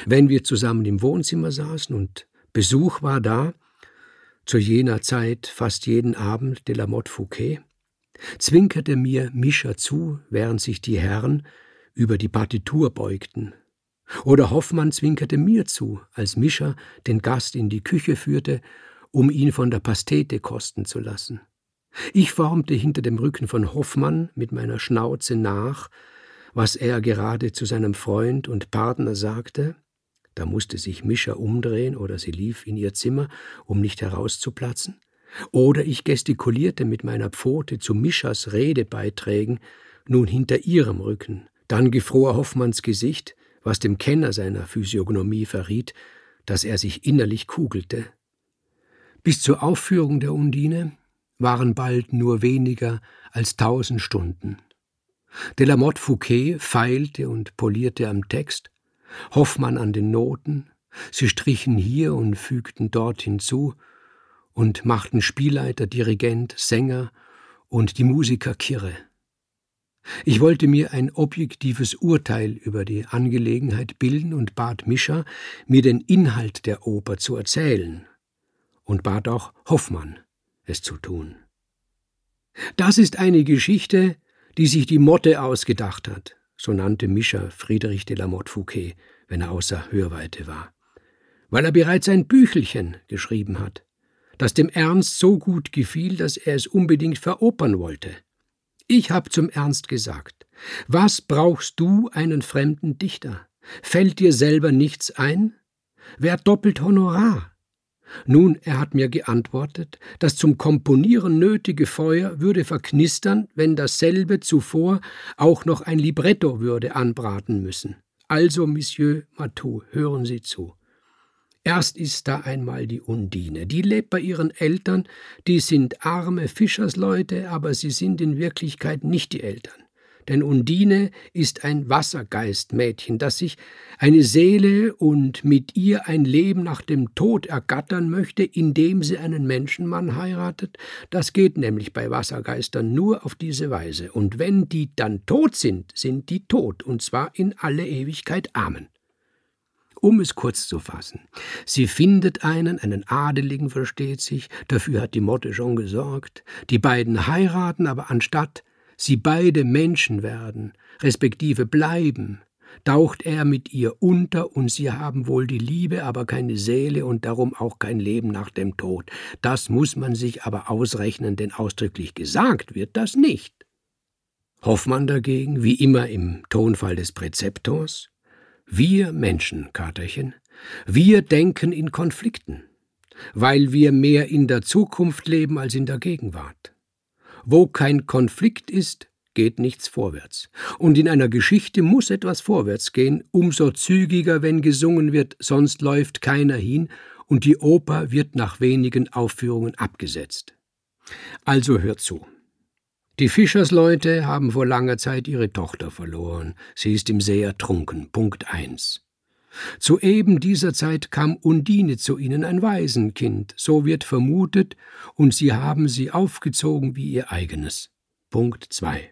Wenn wir zusammen im Wohnzimmer saßen und Besuch war da, zu jener Zeit fast jeden Abend de la Motte Fouquet, zwinkerte mir Mischa zu, während sich die Herren über die Partitur beugten. Oder Hoffmann zwinkerte mir zu, als Mischa den Gast in die Küche führte, um ihn von der Pastete kosten zu lassen. Ich formte hinter dem Rücken von Hoffmann mit meiner Schnauze nach, was er gerade zu seinem Freund und Partner sagte. Da musste sich Mischa umdrehen oder sie lief in ihr Zimmer, um nicht herauszuplatzen. Oder ich gestikulierte mit meiner Pfote zu Mischas Redebeiträgen, nun hinter ihrem Rücken. Dann gefror Hoffmanns Gesicht, was dem Kenner seiner Physiognomie verriet, dass er sich innerlich kugelte. Bis zur Aufführung der Undine waren bald nur weniger als 1000 Stunden. De la Motte Fouquet feilte und polierte am Text, Hoffmann an den Noten, sie strichen hier und fügten dort hinzu und machten Spielleiter, Dirigent, Sänger und die Musiker kirre. Ich wollte mir ein objektives Urteil über die Angelegenheit bilden und bat Mischa, mir den Inhalt der Oper zu erzählen, und bat auch Hoffmann, es zu tun. Das ist eine Geschichte, die sich die Motte ausgedacht hat, so nannte Mischa Friedrich de la Motte Fouquet, wenn er außer Hörweite war, weil er bereits ein Büchelchen geschrieben hat, das dem Ernst so gut gefiel, dass er es unbedingt veropern wollte. Ich hab zum Ernst gesagt, was brauchst du einen fremden Dichter? Fällt dir selber nichts ein? Wer doppelt Honorar? Nun, er hat mir geantwortet, das zum Komponieren nötige Feuer würde verknistern, wenn dasselbe zuvor auch noch ein Libretto würde anbraten müssen. Also, Monsieur Matou, hören Sie zu. Erst ist da einmal die Undine, die lebt bei ihren Eltern, die sind arme Fischersleute, aber sie sind in Wirklichkeit nicht die Eltern. Denn Undine ist ein Wassergeistmädchen, das sich eine Seele und mit ihr ein Leben nach dem Tod ergattern möchte, indem sie einen Menschenmann heiratet. Das geht nämlich bei Wassergeistern nur auf diese Weise. Und wenn die dann tot sind, sind die tot, und zwar in alle Ewigkeit. Amen. Um es kurz zu fassen, sie findet einen Adeligen, versteht sich, dafür hat die Motte schon gesorgt, die beiden heiraten, aber anstatt sie beide Menschen werden, respektive bleiben, taucht er mit ihr unter und sie haben wohl die Liebe, aber keine Seele und darum auch kein Leben nach dem Tod. Das muss man sich aber ausrechnen, denn ausdrücklich gesagt wird das nicht. Hoffmann dagegen, wie immer im Tonfall des Präzeptors: Wir Menschen, Katerchen, wir denken in Konflikten, weil wir mehr in der Zukunft leben als in der Gegenwart. Wo kein Konflikt ist, geht nichts vorwärts. Und in einer Geschichte muss etwas vorwärts gehen, umso zügiger, wenn gesungen wird, sonst läuft keiner hin und die Oper wird nach wenigen Aufführungen abgesetzt. Also hört zu. Die Fischersleute haben vor langer Zeit ihre Tochter verloren. Sie ist im See ertrunken. Punkt 1. Zu eben dieser Zeit kam Undine zu ihnen, ein Waisenkind, so wird vermutet, und sie haben sie aufgezogen wie ihr eigenes. Punkt 2.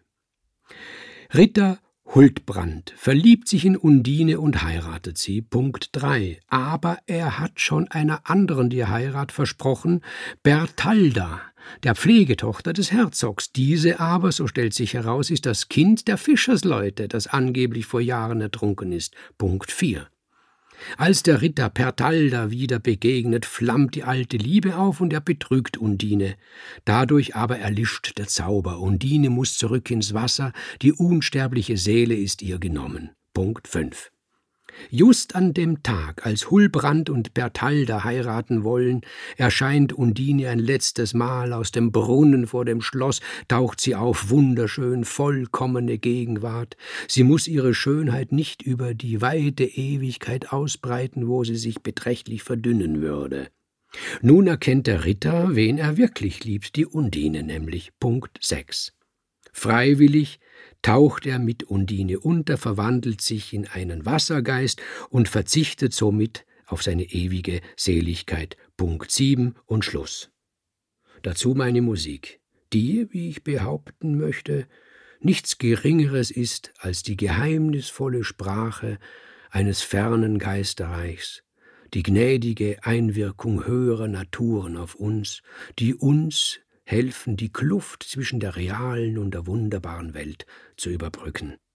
Ritter Huldbrand verliebt sich in Undine und heiratet sie. Punkt 3. Aber er hat schon einer anderen die Heirat versprochen, Bertalda, der Pflegetochter des Herzogs. Diese aber, so stellt sich heraus, ist das Kind der Fischersleute, das angeblich vor Jahren ertrunken ist. Punkt 4. Als der Ritter Bertalda wieder begegnet, flammt die alte Liebe auf und er betrügt Undine. Dadurch aber erlischt der Zauber. Undine muss zurück ins Wasser, die unsterbliche Seele ist ihr genommen. Punkt 5. Just an dem Tag, als Huldbrand und Bertalda heiraten wollen, erscheint Undine ein letztes Mal aus dem Brunnen vor dem Schloss, taucht sie auf, wunderschön, vollkommene Gegenwart. Sie muss ihre Schönheit nicht über die weite Ewigkeit ausbreiten, wo sie sich beträchtlich verdünnen würde. Nun erkennt der Ritter, wen er wirklich liebt, die Undine nämlich. Punkt 6. Freiwillig taucht er mit Undine unter, verwandelt sich in einen Wassergeist und verzichtet somit auf seine ewige Seligkeit. Punkt 7 und Schluss. Dazu meine Musik, die, wie ich behaupten möchte, nichts Geringeres ist als die geheimnisvolle Sprache eines fernen Geisterreichs, die gnädige Einwirkung höherer Naturen auf uns, die uns helfen, die Kluft zwischen der realen und der wunderbaren Welt zu überbrücken.